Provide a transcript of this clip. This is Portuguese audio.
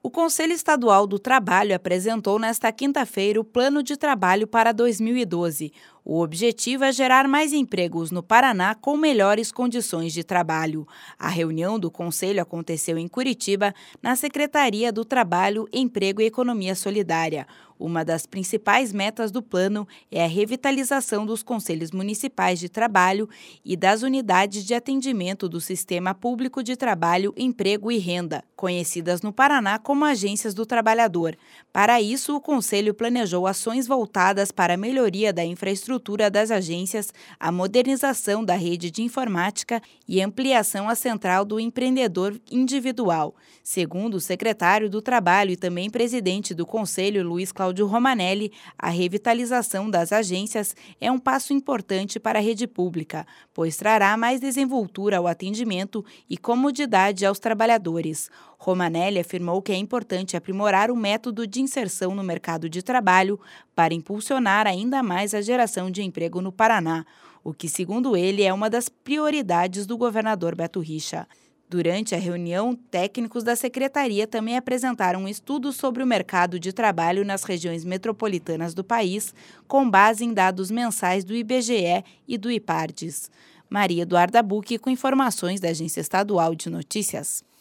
O Conselho Estadual do Trabalho apresentou nesta quinta-feira o Plano de Trabalho para 2012. O objetivo é gerar mais empregos no Paraná com melhores condições de trabalho. A reunião do Conselho aconteceu em Curitiba, na Secretaria do Trabalho, Emprego e Economia Solidária. Uma das principais metas do plano é a revitalização dos conselhos municipais de trabalho e das unidades de atendimento do Sistema Público de Trabalho, Emprego e Renda, conhecidas no Paraná como Agências do Trabalhador. Para isso, o Conselho planejou ações voltadas para a melhoria da infraestrutura das agências, a modernização da rede de informática e ampliação à central do empreendedor individual. Segundo o secretário do Trabalho e também presidente do Conselho, Luiz Cláudio Romanelli, a revitalização das agências é um passo importante para a rede pública, pois trará mais desenvoltura ao atendimento e comodidade aos trabalhadores. Romanelli afirmou que é importante aprimorar o método de inserção no mercado de trabalho para impulsionar ainda mais a geração de emprego no Paraná, o que, segundo ele, é uma das prioridades do governador Beto Richa. Durante a reunião, técnicos da secretaria também apresentaram um estudo sobre o mercado de trabalho nas regiões metropolitanas do país, com base em dados mensais do IBGE e do IPARDES. Maria Eduarda Bucchi, com informações da Agência Estadual de Notícias.